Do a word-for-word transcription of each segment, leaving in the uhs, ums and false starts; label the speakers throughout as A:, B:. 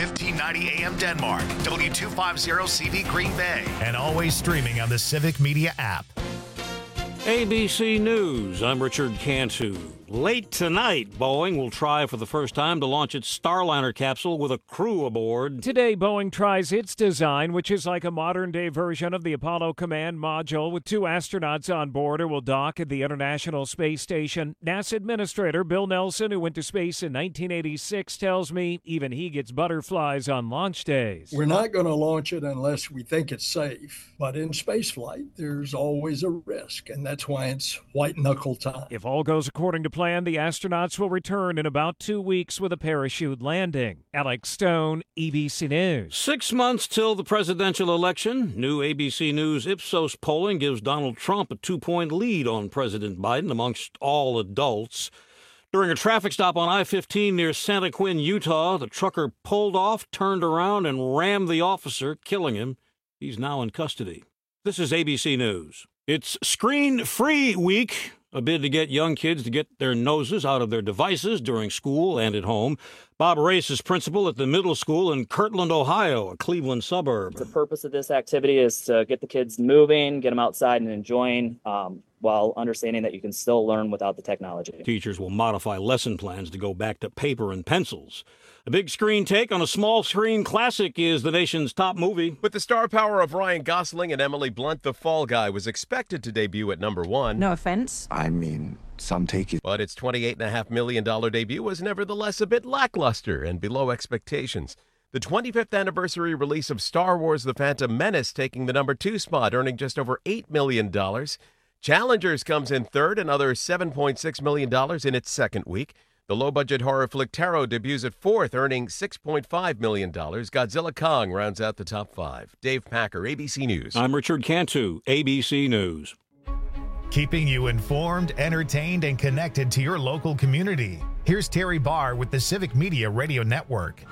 A: fifteen ninety A M Denmark, W two fifty C V Green Bay, and always streaming on the Civic Media app.
B: A B C News, I'm Richard Cantu. Late tonight, Boeing will try for the first time to launch its Starliner capsule with a crew aboard.
C: Today, Boeing tries its design, which is like a modern-day version of the Apollo Command Module, with two astronauts on board who will dock at the International Space Station. NASA Administrator Bill Nelson, who went to space in nineteen eighty-six, tells me even he gets butterflies on launch days.
D: We're not going to launch it unless we think it's safe. But in spaceflight, there's always a risk, and that's why it's white-knuckle time.
C: If all goes according to plan, the astronauts will return in about two weeks with a parachute landing. Alex Stone, A B C News.
B: Six months till the presidential election. New A B C News Ipsos polling gives Donald Trump a two-point lead on President Biden amongst all adults. During a traffic stop on I fifteen near Santa Quin, Utah, the trucker pulled off, turned around, and rammed the officer, killing him. He's now in custody. This is A B C News. It's Screen-Free Week, a bid to get young kids to get their noses out of their devices during school and at home. Bob Race is principal at the middle school in Kirtland, Ohio, a Cleveland suburb.
E: The purpose of this activity is to get the kids moving, get them outside and enjoying, um, while understanding that you can still learn without the technology.
B: Teachers will modify lesson plans to go back to paper and pencils. A big screen take on a small screen classic is the nation's top movie.
F: With the star power of Ryan Gosling and Emily Blunt, The Fall Guy was expected to debut at number one.
G: No offense.
H: I mean, some take it.
F: But its twenty-eight point five million dollars debut was nevertheless a bit lackluster and below expectations. The twenty-fifth anniversary release of Star Wars The Phantom Menace taking the number two spot, earning just over eight million dollars. Challengers comes in third, another seven point six million dollars in its second week. The low-budget horror flick Tarot debuts at fourth, earning six point five million dollars. Godzilla Kong rounds out the top five. Dave Packer, A B C News.
B: I'm Richard Cantu, A B C News.
A: Keeping you informed, entertained, and connected to your local community. Here's Terry Barr with the Civic Media Radio Network.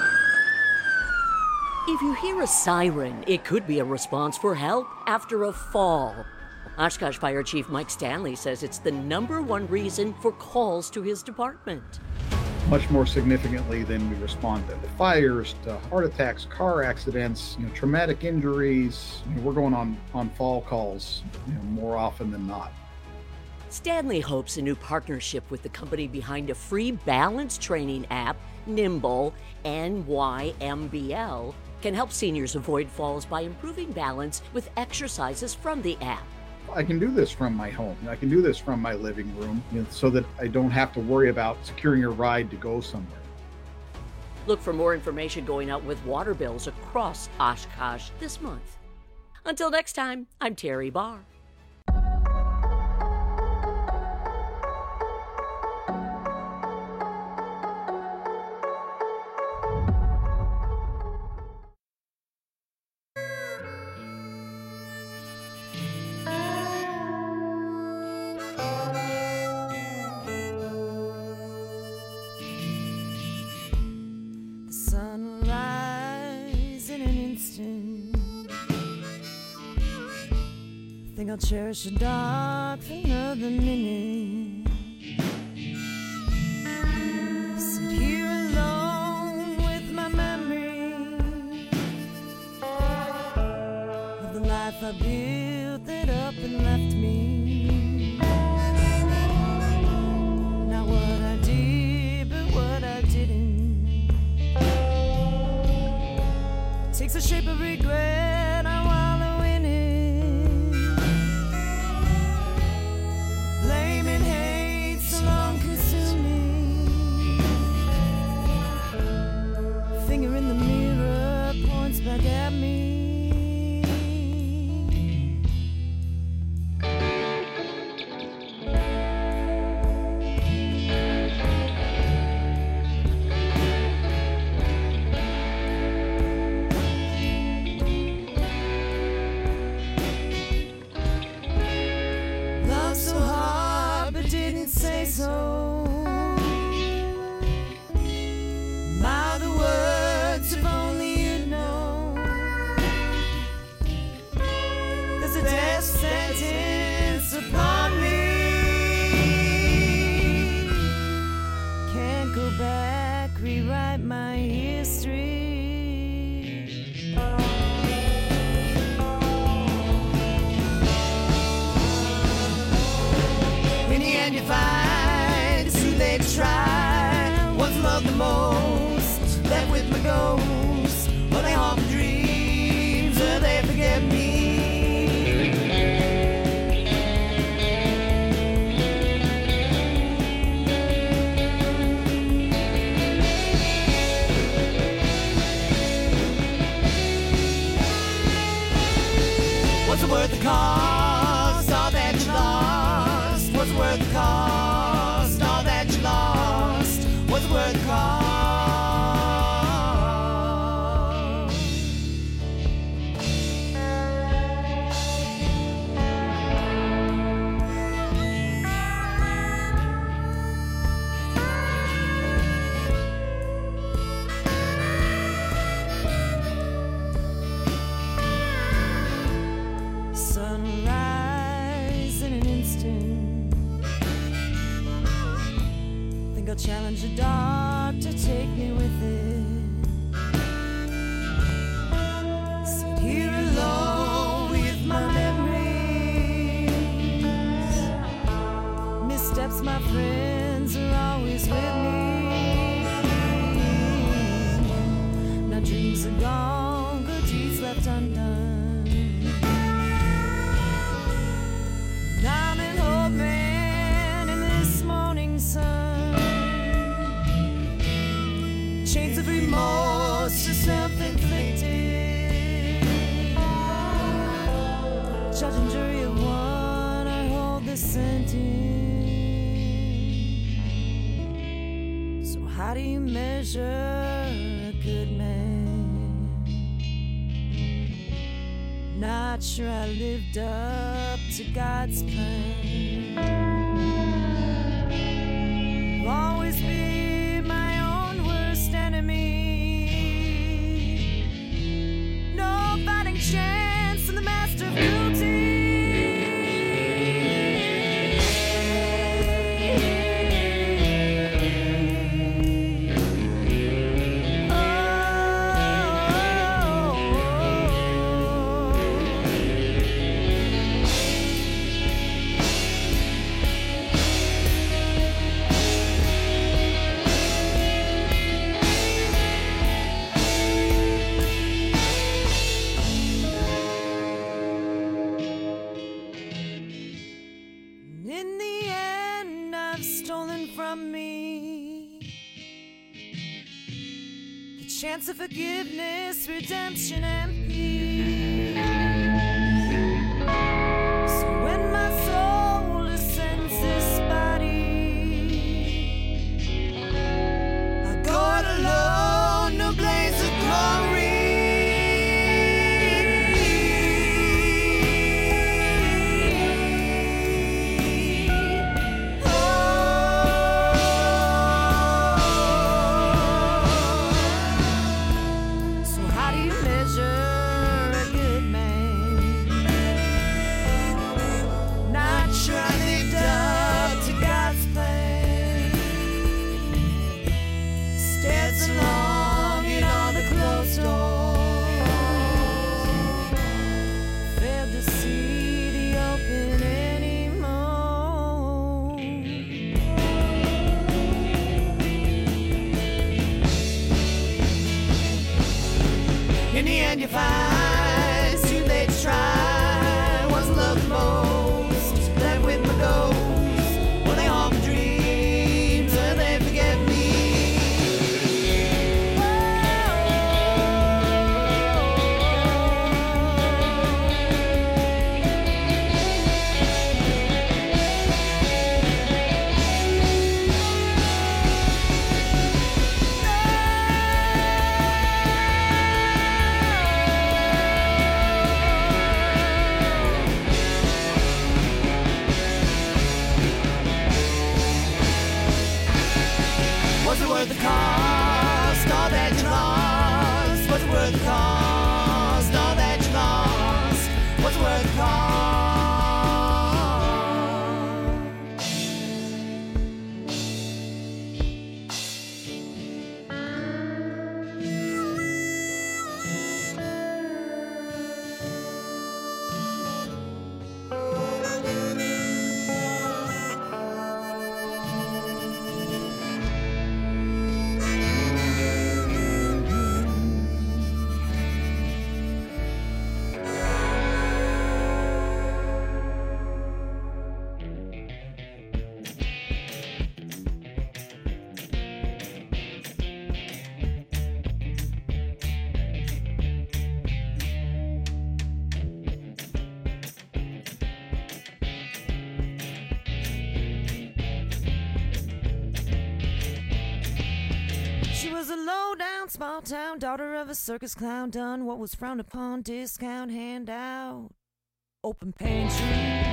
I: If you hear a siren, it could be a response for help after a fall. Oshkosh Fire Chief Mike Stanley says it's the number one reason for calls to his department.
J: Much more significantly than we respond to fires, to heart attacks, car accidents, you know, traumatic injuries. You know, we're going on, on fall calls, you know, more often than not.
I: Stanley hopes a new partnership with the company behind a free balance training app, Nimble, N Y M B L, can help seniors avoid falls by improving balance with exercises from the app.
J: I can do this from my home. I can do this from my living room, you know, so that I don't have to worry about securing a ride to go somewhere.
I: Look for more information going out with water bills across Oshkosh this month. Until next time, I'm Terry Barr.
G: I'll cherish the dark for another minute. Sit here alone with my memory of the life I built that up and left me. Not what I did, but what I didn't. Takes the shape of regret. I wallow in it. Blame and hate so long consuming. Finger in the mirror points back at me. most. Left with my ghost. Will they haunt my dreams? Will they forget me? What's it worth the cost? All that you lost. What's it worth the cost? All that you lost. What's it worth the cost? Sunrise in an instant. Think I'll challenge the dark to take me with it. Sit here alone with my memories. Missteps, my friends, are always with me. Now dreams are gone, good deeds left undone. I'm an old man in this morning sun. Chains of remorse are self-inflicted. Judge and jury of one, I hold the sentence. So how do you measure a good man? Not sure I lived up to God's plan. I'll always be my own worst enemy. No fighting chance in the master of cruelty. In the end, I've stolen from me the chance of forgiveness, redemption, and peace. So when my soul ascends this body, I go it alone, no blaze of glory. Along in all the closed doors, failed to see the open anymore. In the end you find it's too late to try. What's love the most? Left with my ghost. Will they haunt my dreams? Will they forget me?
K: small town, daughter of a circus clown, done what was frowned upon, discount handout, open pantry.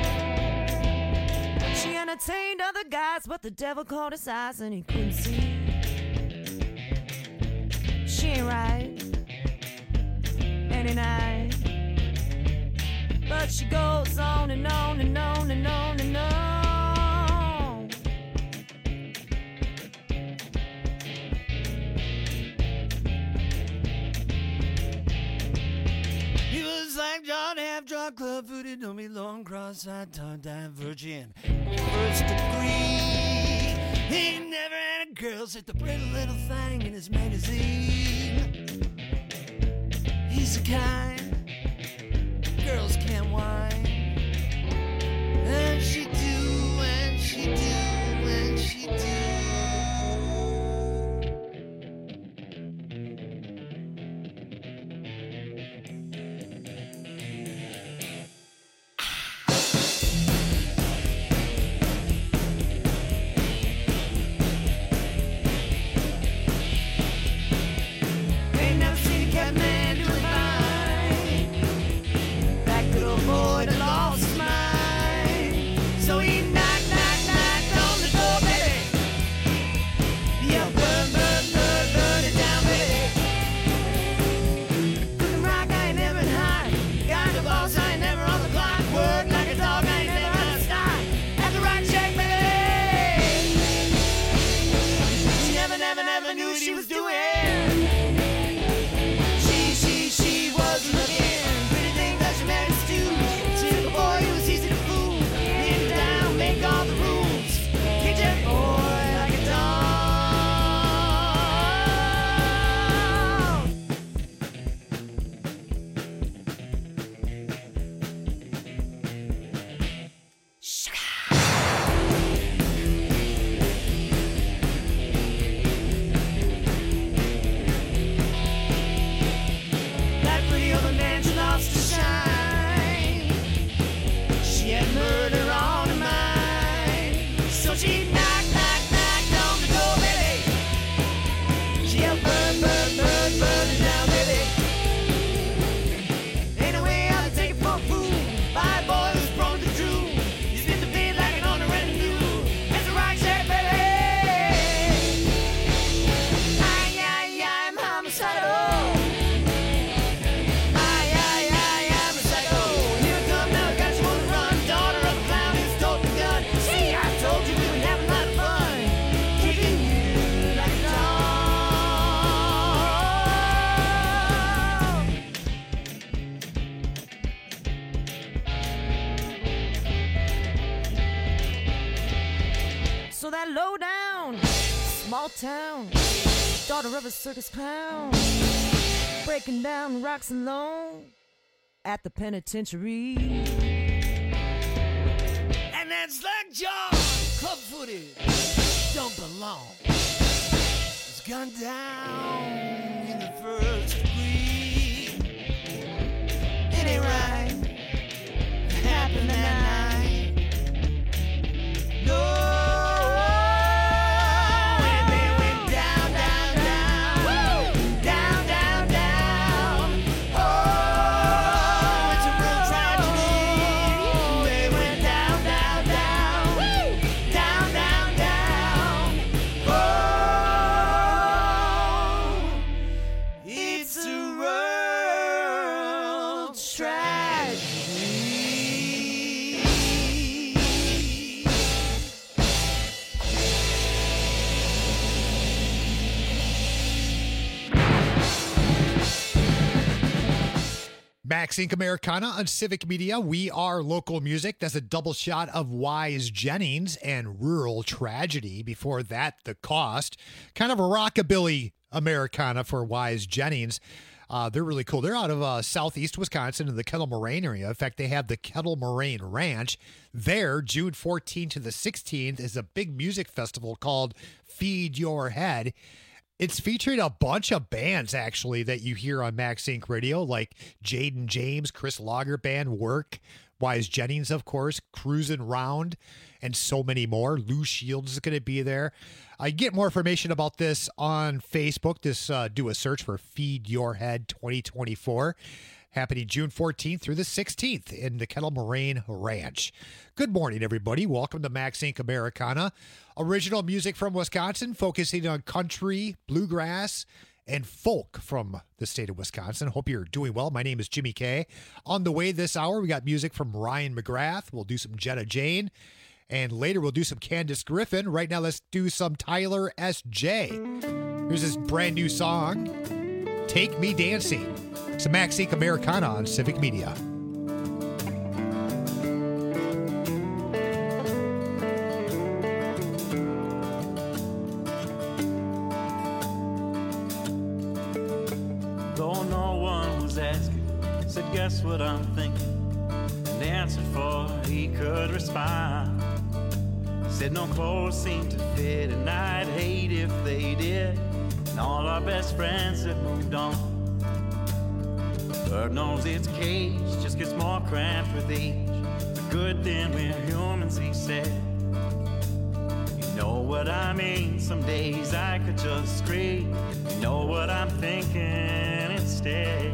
K: She entertained other guys, but the devil caught his eyes and he couldn't see. She ain't right any night, but she goes on and on and on and on and on.
G: He was like John, half drunk, club footed, don't be long, cross-eyed, tongue divergent, first degree. He never had a girl, sit the pretty little thing in his magazine. He's the kind girls can't whine, and she do, and she do, and she do.
K: So that low down, small town, daughter of a circus clown, breaking down rocks alone at the penitentiary.
G: And that's like John, club-footed, don't belong. It's gone down in the first degree. It ain't right, it happened that night. No.
L: Max Inc Americana on Civic Media. We are local music. That's a double shot of Wise Jennings and Rural Tragedy. Before that, The Cost. Kind of a rockabilly Americana for Wise Jennings. Uh, they're really cool. They're out of uh, southeast Wisconsin in the Kettle Moraine area. In fact, they have the Kettle Moraine Ranch. There, June fourteenth to the sixteenth, is a big music festival called Feed Your Head. It's featuring a bunch of bands, actually, that you hear on Max Inc Radio, like Jaden James, Chris Lager Band, Work, Wise Jennings, of course, cruising round, and so many more. Lou Shields is going to be there. I get more information about this on Facebook. Just uh, do a search for Feed Your Head twenty twenty-four. Happening June fourteenth through the sixteenth in the Kettle Moraine Ranch. Good morning, everybody. Welcome to Max Inc Americana. Original music from Wisconsin, focusing on country, bluegrass, and folk from the state of Wisconsin. Hope you're doing well. My name is Jimmy K. On the way this hour, we got music from Ryan McGrath. We'll do some Jetta Jane. And later, we'll do some Candace Griffin. Right now, let's do some Tyler S J. Here's this brand new song, Take Me Dancing. It's a Max Inc Americana on Civic Media.
M: Though no one was asking, said, guess what I'm thinking? And answered for he could respond. Said no clothes seemed to fit, and I'd hate if they did. And all our best friends have moved on. Bird knows its cage just gets more cramped with age. The good thing we're humans, he said. You know what I mean? Some days I could just scream. You know what I'm thinking instead.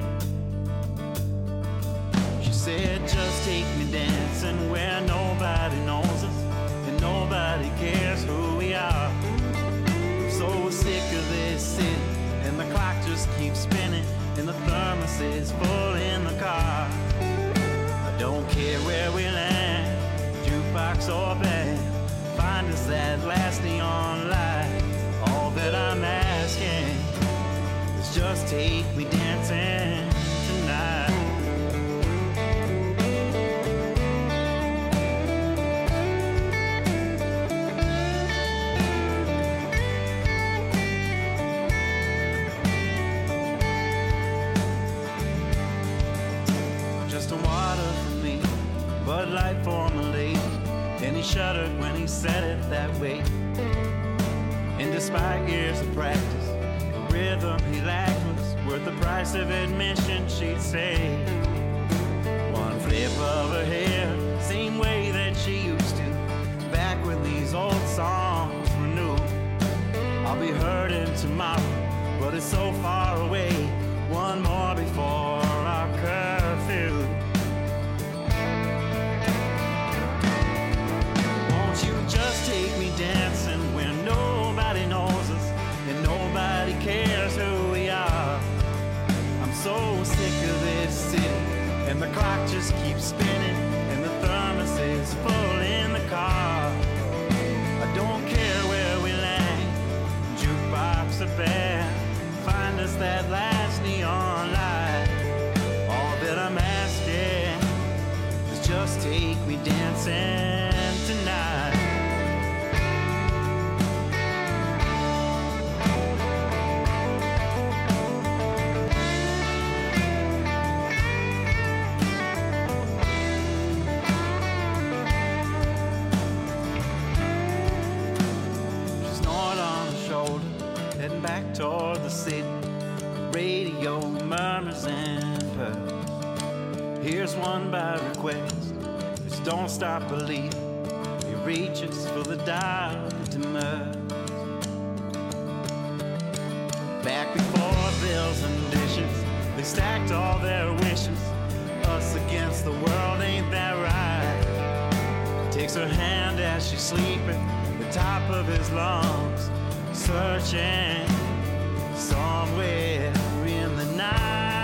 M: She said, just take me dancing where nobody knows us and nobody cares who we are. I'm so sick of this city, and the clock just keeps spinning, and the thermos is full in the car. I don't care where we land, jukebox or band, find us that last neon light. All that I'm asking is just take me dancing tonight. Bud Light for my lady, and he shuddered when he said it that way. And despite years of practice, the rhythm he lacked was worth the price of admission, she'd say. One flip of her hair, same way that she used to, back when these old songs were new. I'll be hurting tomorrow, but it's so far away. One more before our curfew. Just take me dancing where nobody knows us and nobody cares who we are. I'm so sick of this city, and the clock just keeps spinning, and the thermos is full in the car. I don't care where we land, jukebox or band, find us that last neon light. All that I'm asking is just take me dancing tonight. Back toward the city, radio murmurs and purrs. Here's one by request, just don't stop believing. He reaches for the dial that demurs. Back before bills and dishes, they stacked all their wishes. Us against the world, ain't that right? Takes her hand as she's sleeping, the top of his lungs, searching somewhere in the night.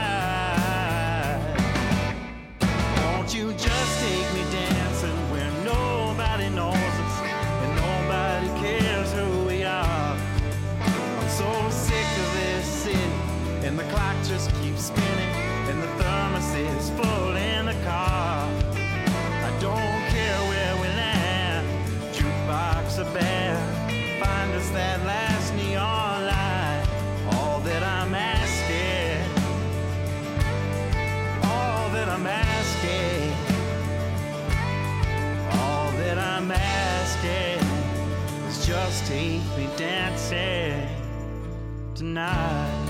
M: Won't you just take me dancing where nobody knows us and nobody cares who we are? I'm so sick of this city, and the clock just keeps spinning, and the thermos is full in the car. I don't care where we land, jukebox or band, find us that last neon light. All that I'm asking, all that I'm asking, all that I'm asking is just take me dancing tonight.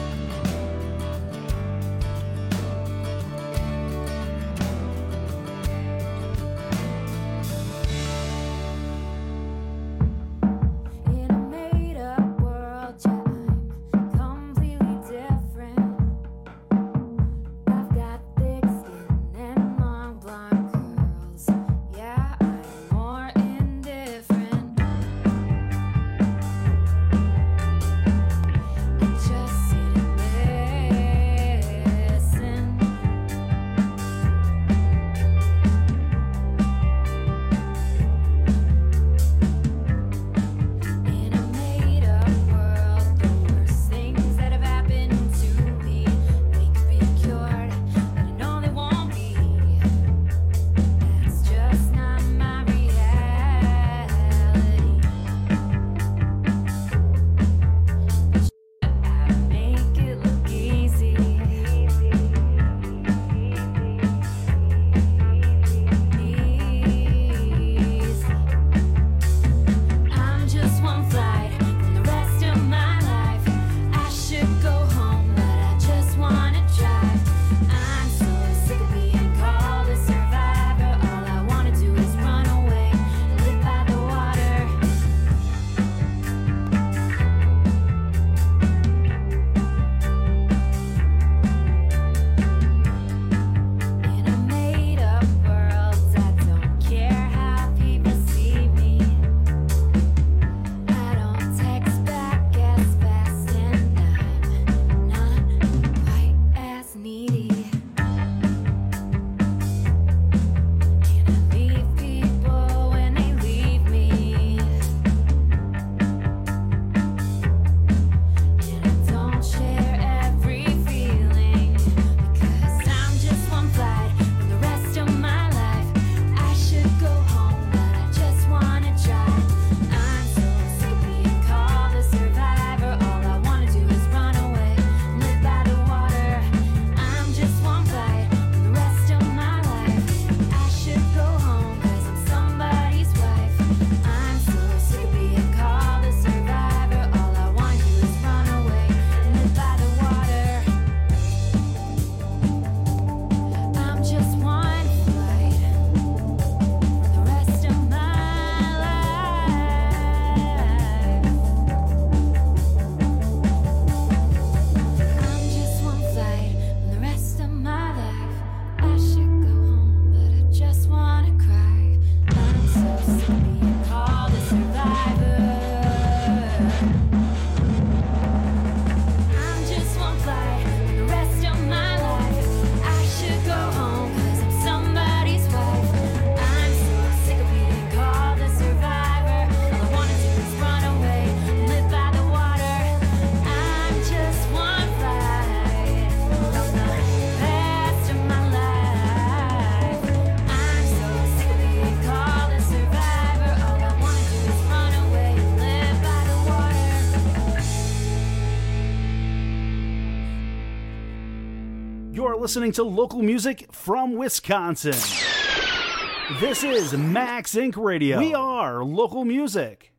N: You're listening to local music from Wisconsin. This is Max Incorporated. Radio. We are local music.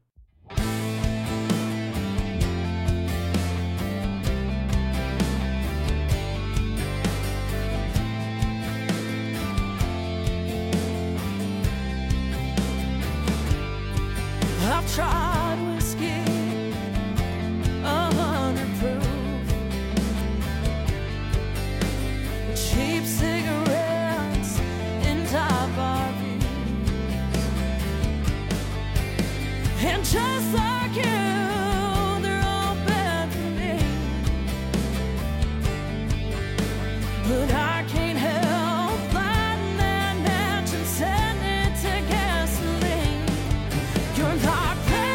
K: I've tried whiskey, a hundred proof, cheap cigarettes in top R Vs, and just like you, they're all bad for me. But I can't help lighting that match and setting it to gasoline. You're not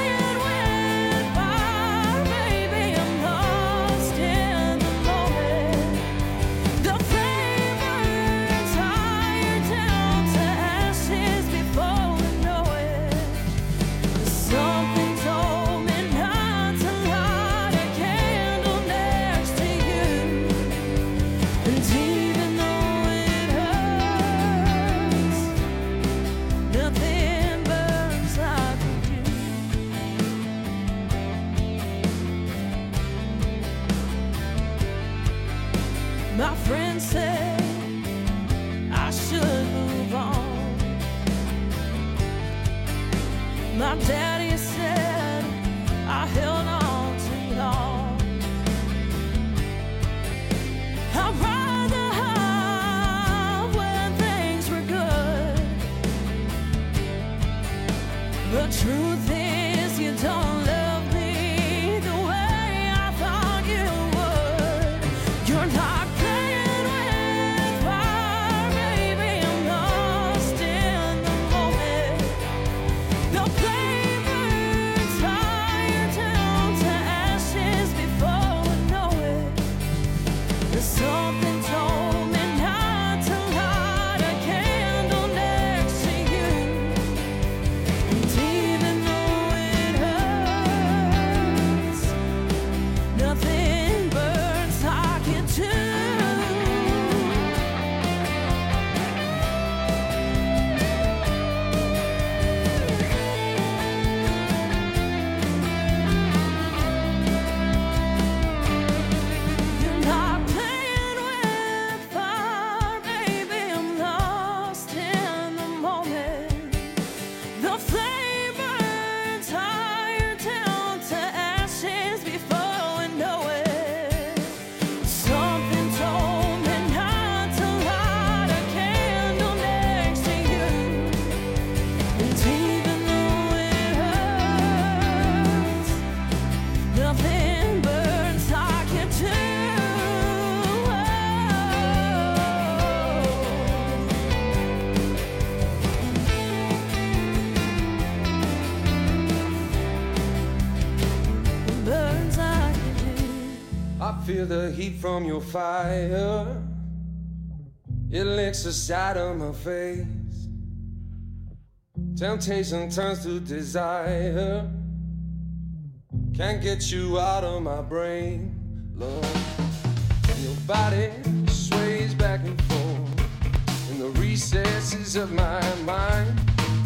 K: my friends say I should move on. My daddy said I held on too long. I'd rather have when things were good. The truth is you don't love me the way I thought you would. You're not
O: feel the heat from your fire. It licks the side of my face. Temptation turns to desire. Can't get you out of my brain, Lord. And your body sways back and forth in the recesses of my mind.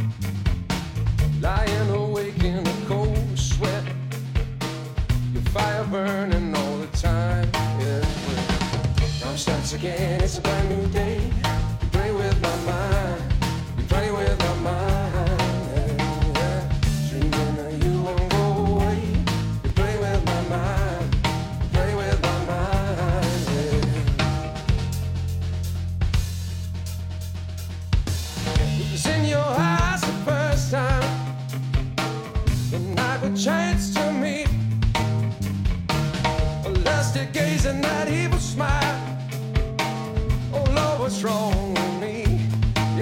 O: Lying awake in a cold sweat. Your fire burning all the time. Yeah, now it starts again, it's a brand new day. You play with my mind, you play with my mind. Yeah, yeah. Dreaming that you won't go away. You play with my mind, you play with my mind. Yeah. It was in your eyes the first time, the night we chanced to meet. Lusted gaze and that evil smile. Oh Lord, what's wrong with me?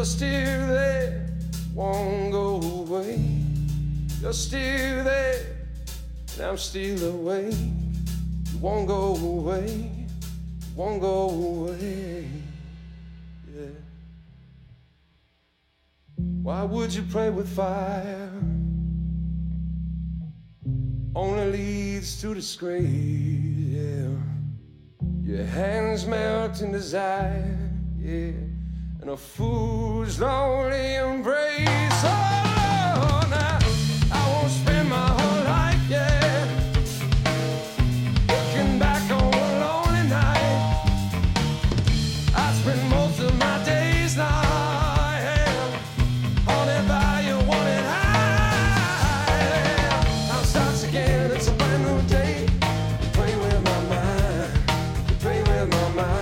O: You're still there, won't go away. You're still there, and I'm still away. You won't go away, won't go away. Yeah. Why would you play with fire? Only leads to disgrace, yeah. Your hands melt in desire, yeah. And a fool's lonely embrace. Oh, now I won't spend my whole life, yeah, looking back on a lonely night. I spend most of my days now, yeah, haunted by you, wanted high. Now starts again, it's a brand new day. You play with my mind, you play with my mind.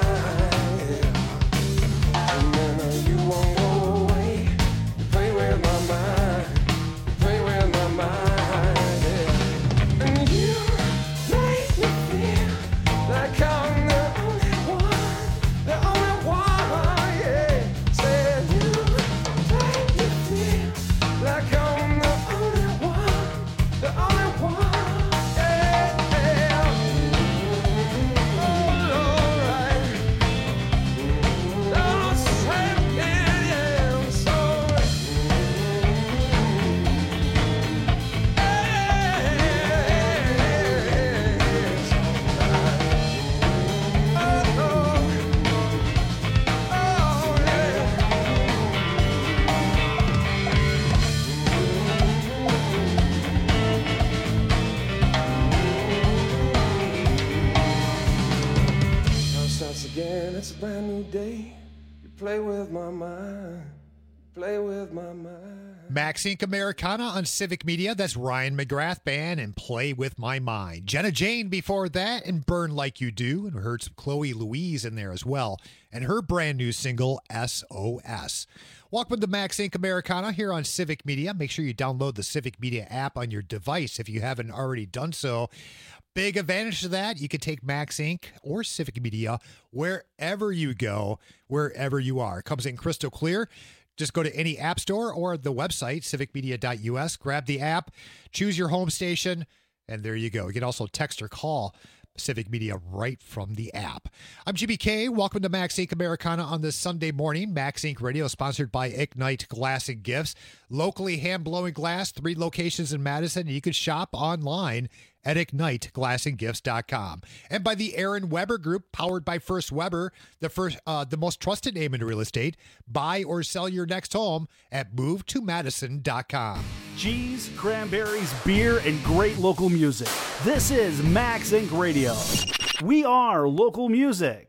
O: It's a brand new day. You play with my mind. Play with my mind.
L: Max Inc Americana on Civic Media. That's Ryan McGrath Band and Play With My Mind. Jenna Jane before that and Burn Like You Do. And we heard some Chloe Louise in there as well. And her brand new single, S O S. Welcome to Max Inc Americana here on Civic Media. Make sure you download the Civic Media app on your device if you haven't already done so. Big advantage to that, you can take Max Inc or Civic Media wherever you go, wherever you are. It comes in crystal clear. Just go to any app store or the website, civic media dot U S, grab the app, choose your home station, and there you go. You can also text or call Civic Media right from the app. I'm G B K. Welcome to Max Inc Americana on this Sunday morning. Max Inc Radio sponsored by Ignite Glass and Gifts. Locally hand-blowing glass, three locations in Madison, and you can shop online at ignite glass and gifts dot com. And by the Aaron Weber Group, powered by First Weber, the first, uh, the most trusted name in real estate. Buy or sell your next home at move to madison dot com.
N: Cheese, cranberries, beer, and great local music. This is Max Inc Radio. We are local music.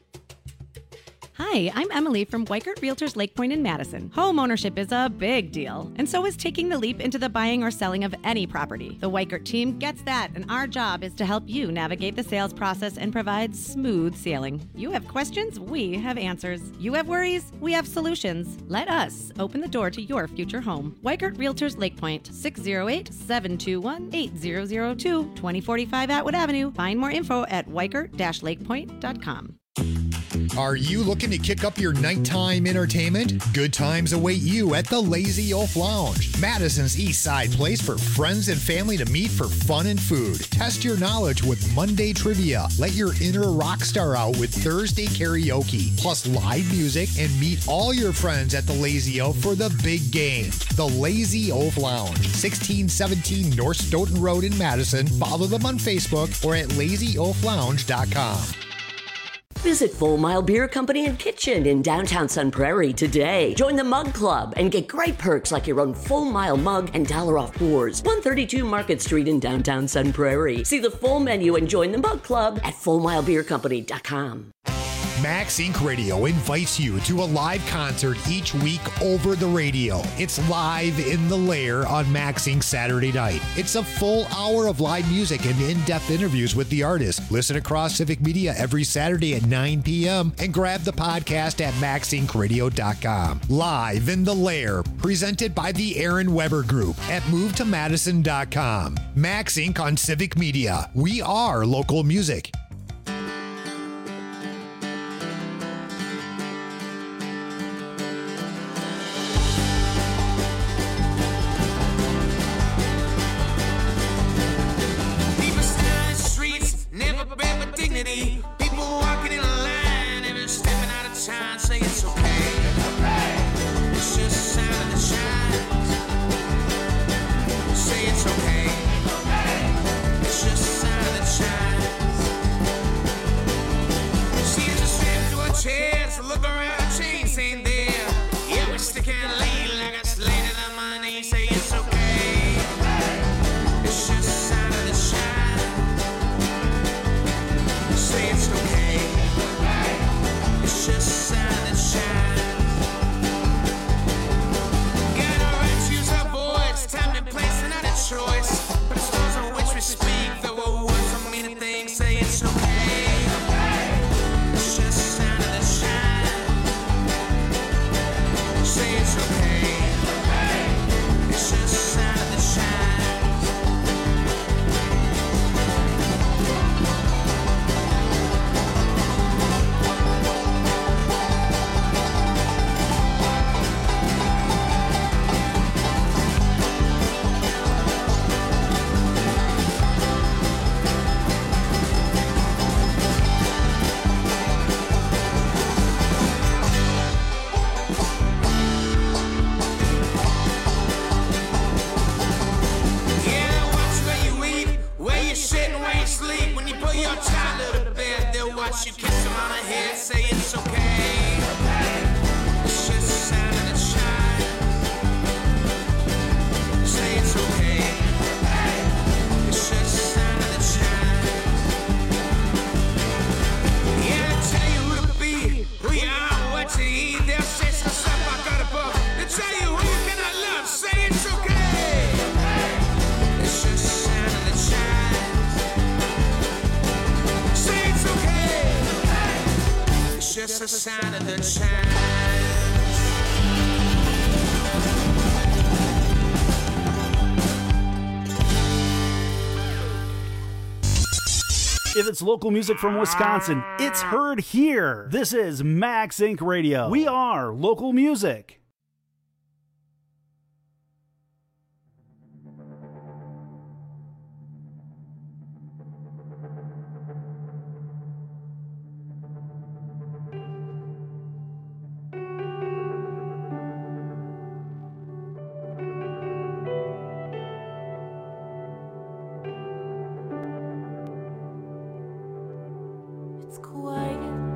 P: Hi, I'm Emily from Weikert Realtors Lake Point in Madison. Home ownership is a big deal, and so is taking the leap into the buying or selling of any property. The Weikert team gets that, and our job is to help you navigate the sales process and provide smooth sailing. You have questions, we have answers. You have worries, we have solutions. Let us open the door to your future home. Weikert Realtors Lake Point, six oh eight, seven two one, eight zero zero two, twenty forty-five Atwood Avenue. Find more info at weikert dash lake point dot com.
L: Are you looking to kick up your nighttime entertainment? Good times await you at the Lazy Oaf Lounge, Madison's East Side place for friends and family to meet for fun and food. Test your knowledge with Monday trivia. Let your inner rock star out with Thursday karaoke, plus live music, and meet all your friends at the Lazy Oaf for the big game. The Lazy Oaf Lounge, sixteen seventeen North Stoughton Road in Madison. Follow them on Facebook or at lazy oaf lounge dot com.
I: Visit Full Mile Beer Company and Kitchen in downtown Sun Prairie today. Join the Mug Club and get great perks like your own Full Mile mug and dollar off pours. one thirty-two Market Street in downtown Sun Prairie. See the full menu and join the Mug Club at full mile beer company dot com.
L: Max Inc Radio invites you to a live concert each week over the radio. It's Live in the Lair on Max Inc Saturday night. It's a full hour of live music and in-depth interviews with the artist. Listen across Civic Media every Saturday at nine p.m. and grab the podcast at max inc radio dot com. Live in the Lair, presented by the Aaron Weber Group at move to madison dot com. Max Inc on Civic Media. We are local music.
G: it's okay. It's just a sign of the shines. Yeah, watch where you eat, where you sit and where you sleep. When you put your child to bed, they'll watch you kiss them on the head, say it's okay. It's just a sign of the shine. Say it's okay. It's just a sign of the shine. Yeah, they tell you who to be, who you are, what to eat. They'll say some stuff I got above. They tell you who you cannot love. Say it's okay. It's just a sign of the shine. Say it's okay. It's just a sign of the shine.
N: If it's local music from Wisconsin, it's heard here. This is Max Inc Radio. We are local music.
Q: It's quiet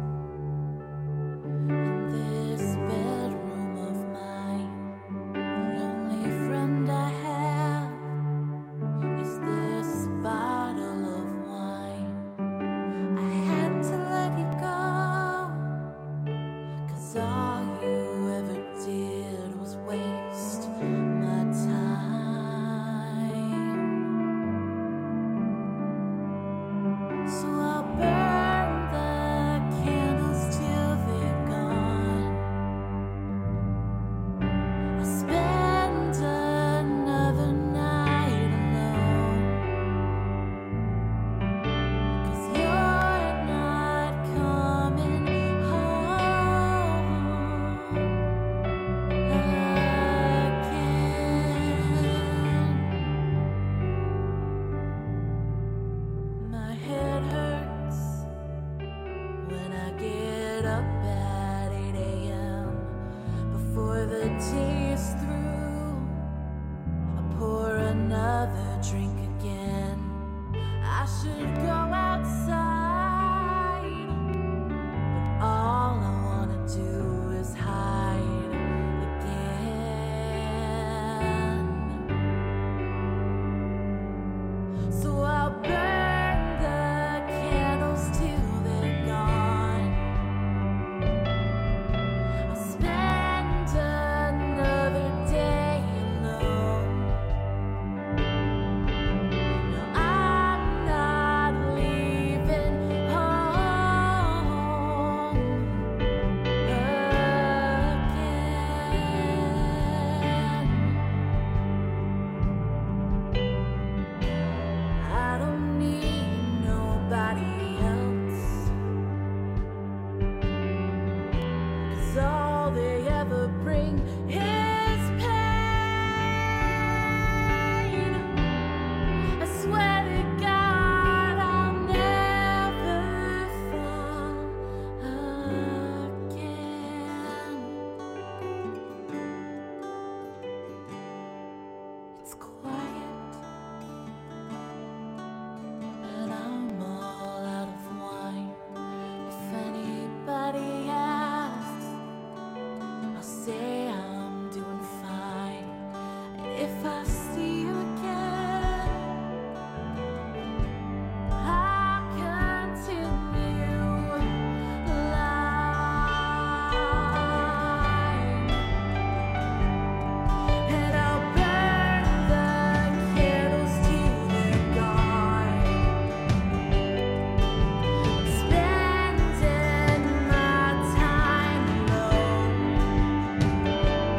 Q: in this bedroom of mine. The only friend I have is this bottle of wine. I had to let you go, 'cause all you ever did was waste my time. So I'll burn the candles till they're gone. I'll spend another night alone, 'cause you're not coming home again. My head hurts when I get up at eight a.m. Before the day is through, I pour another drink again. I should go outside, but all I wanna do is hide again. So I'll burn the candles till they're gone. I'll spend another day alone. No, I'm not leaving home again. I don't need nobody else, 'cause all they ever bring is pain. I swear to God I'll never fall again. It's quiet and I'm all out of wine. If anybody asks, I'll say I'm doing fine. And if I see you again, I'll continue lying. And I'll burn the candles till they're gone. Spending my time alone.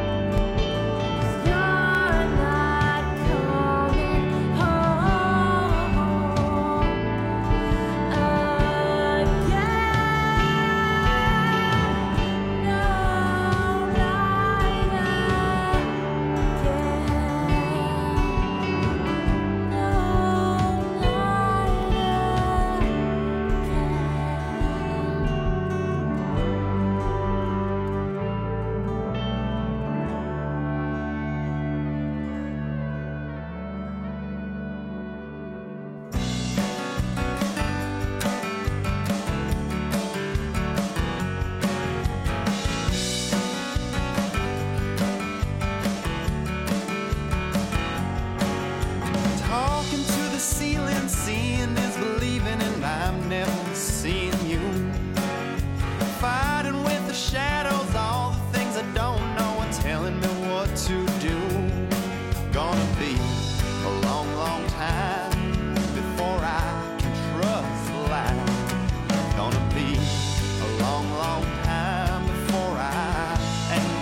O: to do. Gonna be a long, long time before I can trust life. Gonna be a long, long time before I am.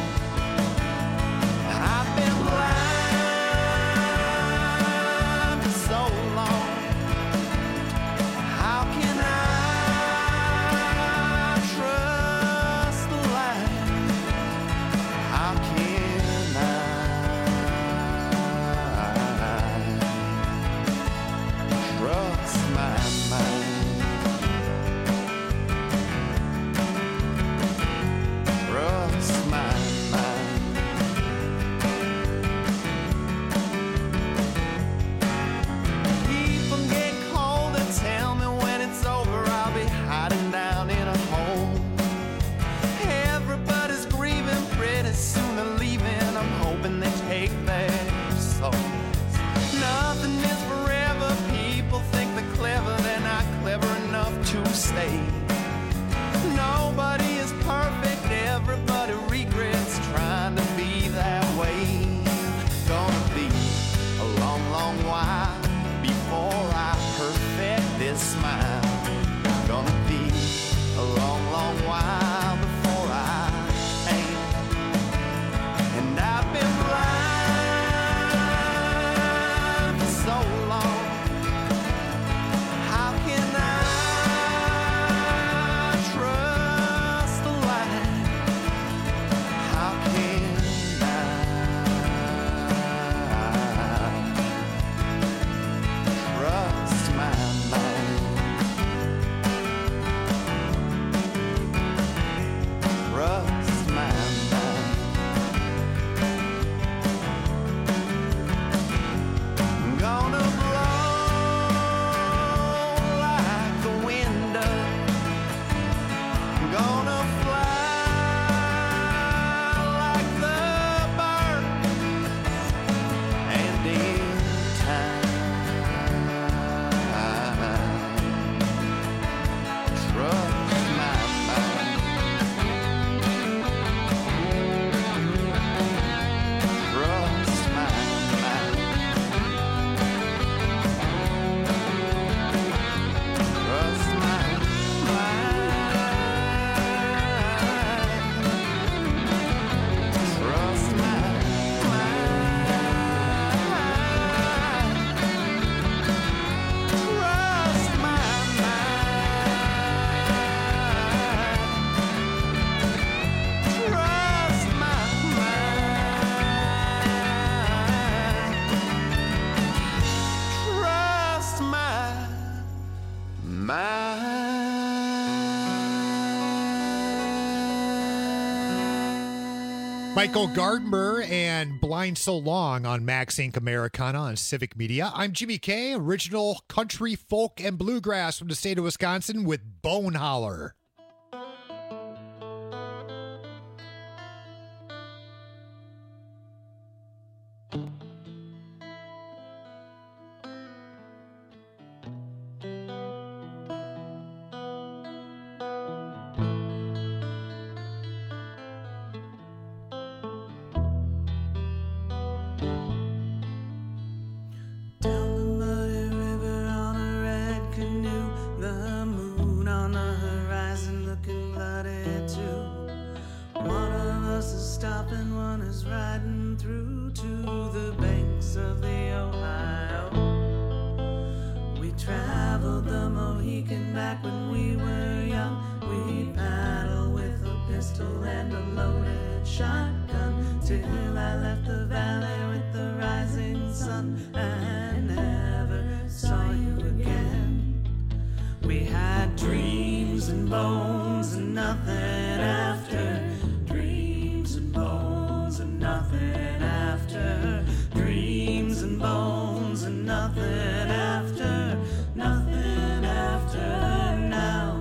O: I've been blind for so long. How can I trust the light? How can I trust my mind? Trust my mind. People get cold and tell me when it's over I'll be hiding down in a hole. Everybody's grieving, pretty soon they're leaving. I'm hoping they take their souls. Nothing is forever. People think they're clever, they're not clever enough to stay. Nobody is perfect, everybody regrets trying to be that way. Gonna be a long, long while before I perfect this smile. Gonna be a long, long while before I am. And I've been blind for so long. How can I trust the light? How can I trust my mind? Trust my mind. I'm gonna blow like the wind up. I'm gonna fly like the bird. And in time, trust my mind. Trust my mind. Trust my mind. Trust my Trust my mind. Trust my mind. Trust my mind.
L: Michael Gardner and Blind So Long on Max Inc Americana on Civic Media. I'm Jimmy K, original country, folk, and bluegrass from the state of Wisconsin with Bone Holler.
M: Down the muddy river on a red canoe, the moon on the horizon looking bloody too. One of us is stopping, one is riding through to the banks of the Ohio. We traveled the Mohican back when we were young. We paddled with a pistol and a loaded shotgun till I left the valley with the rising sun and never saw you again. We had dreams and bones and nothing after. Dreams and bones and nothing after. Dreams and bones and nothing after. Nothing after now.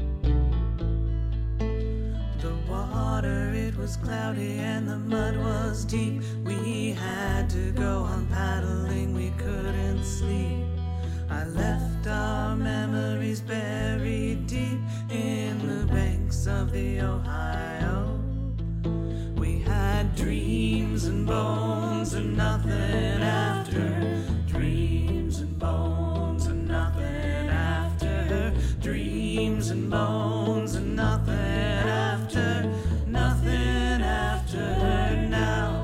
M: The water, it was cloudy and the mud was was deep. We had to go on paddling, we couldn't sleep. I left our memories buried deep in the banks of the Ohio. We had dreams and bones and nothing after. Dreams and bones and nothing after. Dreams and bones and nothing after. Nothing after now.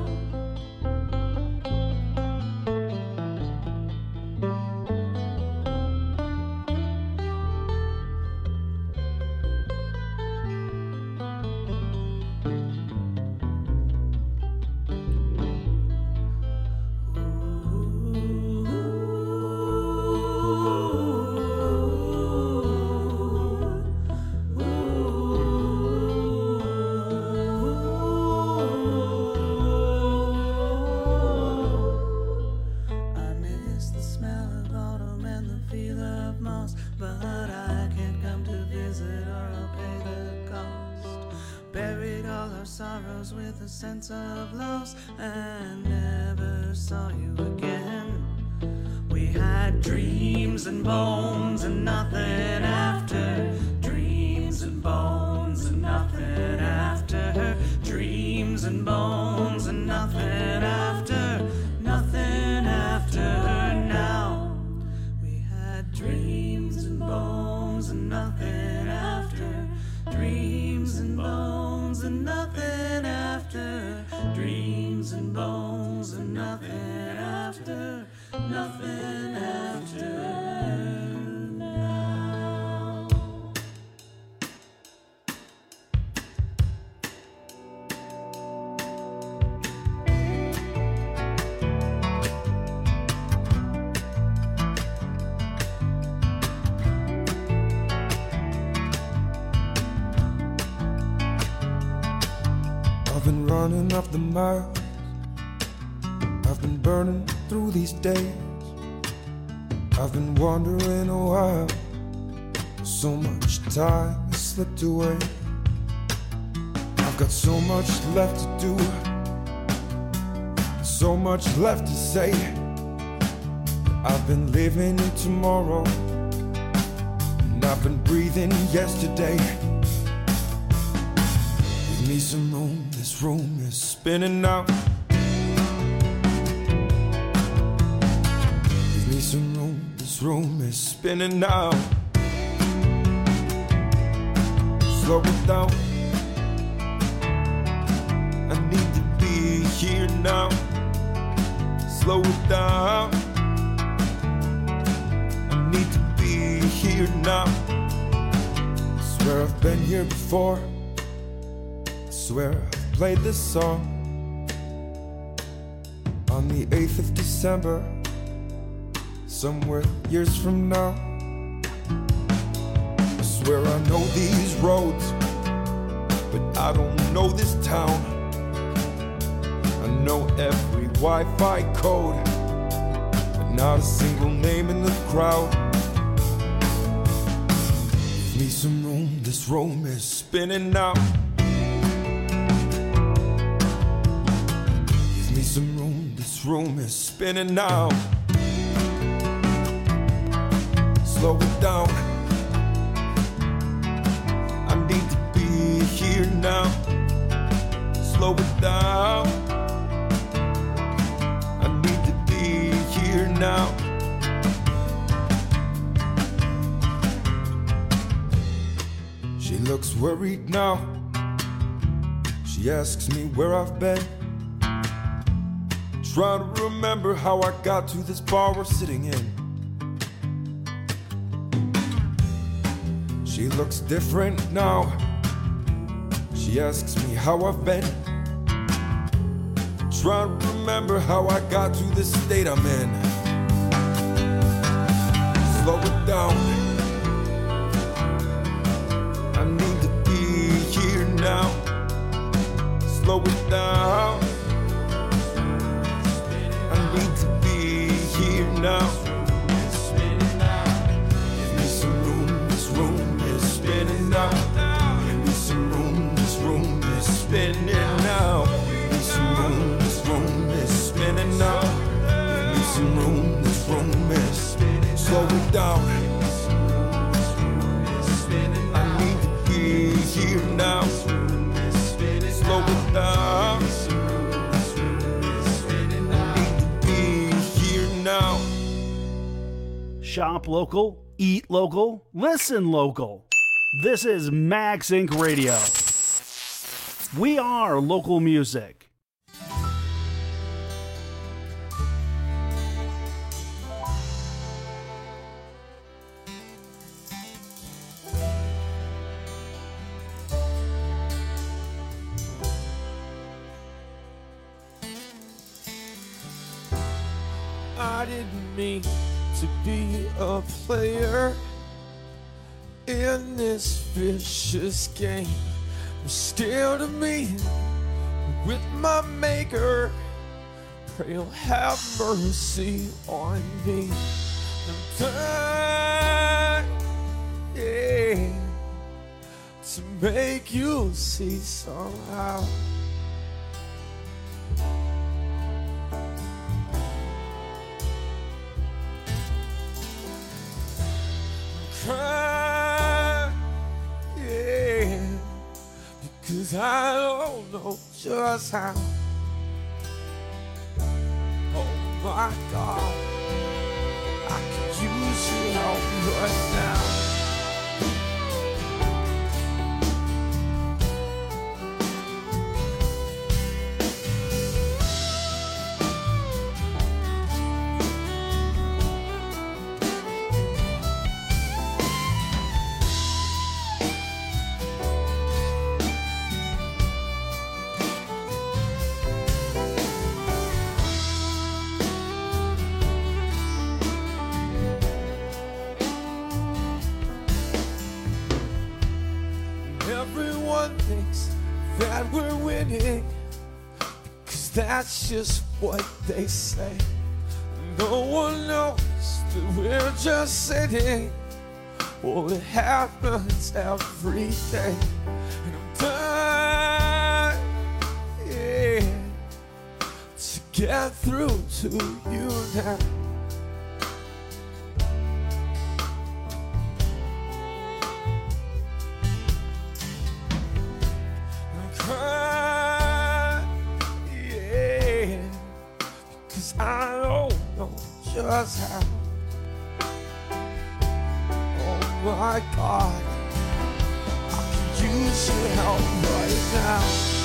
M: With a sense of loss and never saw you again. We had dreams and bones and nothing after. Dreams and bones and nothing after. Dreams and bones and nothing after. Nothing after now. We had dreams and bones and nothing after. Dreams and bones and nothing after. Dreams and bones and nothing after. Nothing after now.
R: I've been running up the miles, I've been burning through these days. I've been wondering a while, so much time has slipped away. I've got so much left to do, so much left to say. I've been living in tomorrow, and I've been breathing yesterday. Give me some room, this room is spinning now. Give me some room, this room is spinning now. Slow it down, I need to be here now. Slow it down, I need to be here now. I swear I've been here before, I swear I've played this song on the eighth of December, somewhere years from now. I swear I know these roads, but I don't know this town. I know every Wi-Fi code, but not a single name in the crowd. Give me some room, this room is spinning now. Give me some room, this room is spinning now. Slow it down, I need to be here now. Slow it down, I need to be here now. She looks worried now, she asks me where I've been. Trying to remember how I got to this bar we're sitting in. She looks different now, she asks me how I've been. Trying to remember how I got to this state I'm in. Slow it down, I need to be here now. Slow it down, I need to be here now. Give me some room, this room is spinning now. Give me some room, this room is spinning now. Give me some room.
N: Shop local, eat local, listen local. This is Max Incorporated. Radio. We are local music.
R: I didn't mean to be a player in this vicious game. I'm scared of me with my maker. Pray he'll have mercy on me. I'm trying, yeah, to make you see somehow. Cry, yeah, because I don't know just how. Oh my God, I could use your help right now. Everyone thinks that we're winning, 'cause that's just what they say. No one knows that we're just sitting. Well, it happens every day. And I'm dying, yeah, to get through to you now. I don't know just how. Oh my God, I could use your help right now.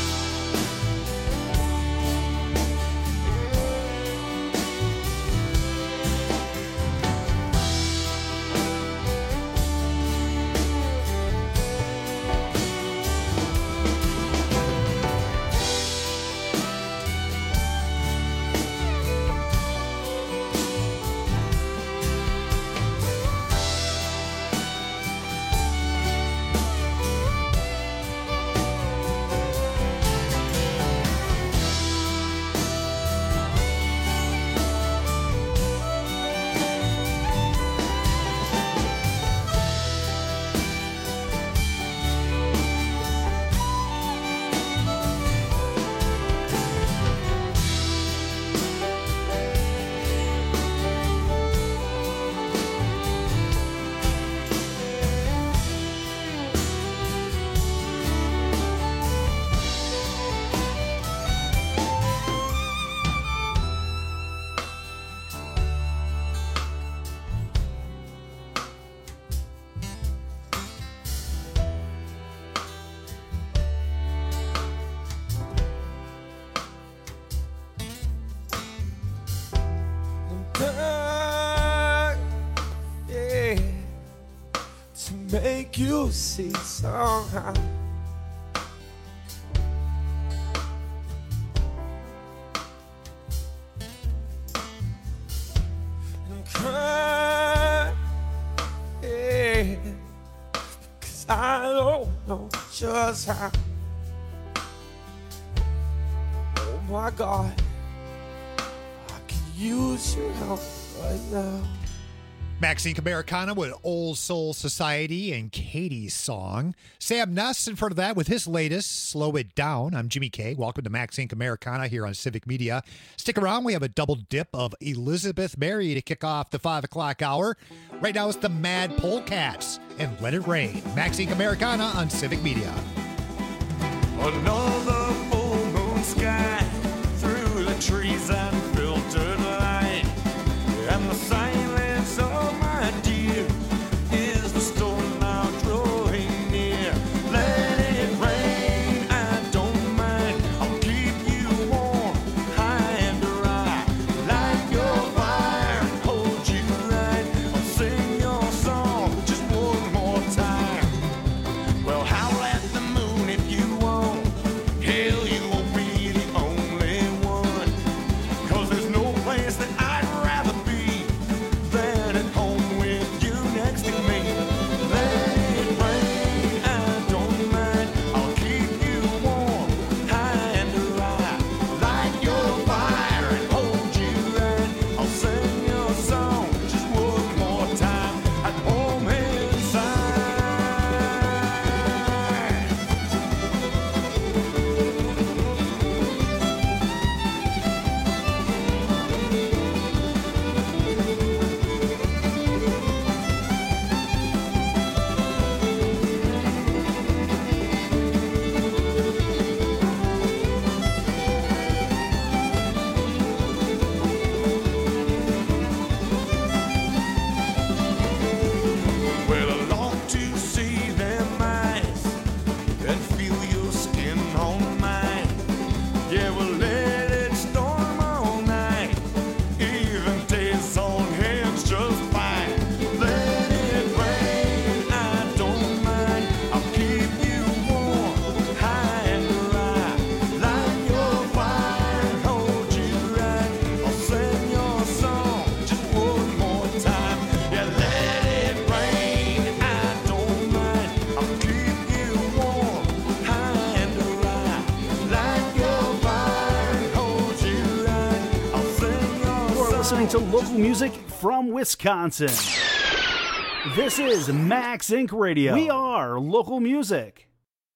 R: Yeah, to make you see somehow. And cry, yeah, because I don't know just how. Oh my God, use your help right now.
L: Maxine Americana with Old Soul Society and Katie's song. Sam Nuss in front of that with his latest, Slow It Down. I'm Jimmy K. Welcome to Maxine Americana here on Civic Media. Stick around. We have a double dip of Elizabeth Mary to kick off the five o'clock hour. Right now it's the Mad Polecats and Let It Rain. Maxine Americana on Civic Media.
M: Another full moon sky through the trees and filtered light, and the silence of my
N: listening to local music from Wisconsin. This is Max Incorporated. Radio. We are local music.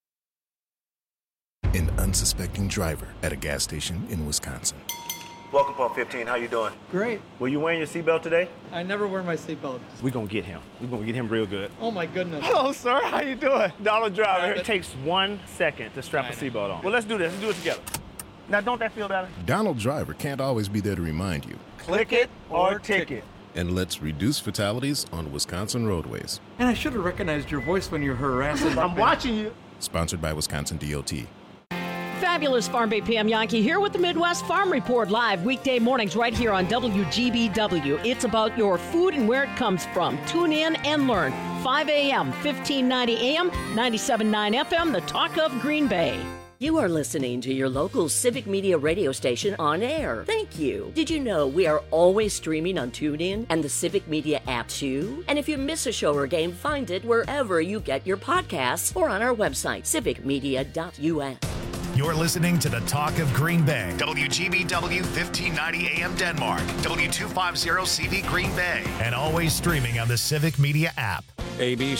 S: An unsuspecting driver at a gas station in Wisconsin.
T: Welcome, Pump fifteen. How you doing?
U: Great.
T: Were you wearing your seatbelt today?
U: I never wear my seatbelt.
T: We're gonna get him. We're gonna get him real good.
U: Oh my goodness.
T: Hello, sir. How you doing? Donald Driver. It takes one second to strap a seatbelt on. Well, let's do this. Let's do it together. Now, don't that feel better?
S: Donald Driver can't always be there to remind you.
T: Click it or ticket.
S: And let's reduce fatalities on Wisconsin roadways.
U: And I should have recognized your voice when you're harassing.
T: I'm watching you.
S: Sponsored by Wisconsin D O T.
V: Fabulous Farm Bay Pam Yankee here with the Midwest Farm Report live weekday mornings right here on W G B W. It's about your food and where it comes from. Tune in and learn. five a.m., fifteen ninety A M, ninety-seven point nine F M, the talk of Green Bay.
I: You are listening to your local Civic Media radio station on air. Thank you. Did you know we are always streaming on TuneIn and the Civic Media app too? And if you miss a show or game, find it wherever you get your podcasts or on our website, civic media dot U S.
A: You're listening to the Talk of Green Bay. W G B W fifteen ninety A M Denmark. W two fifty C V Green Bay. And always streaming on the Civic Media app.
B: A B C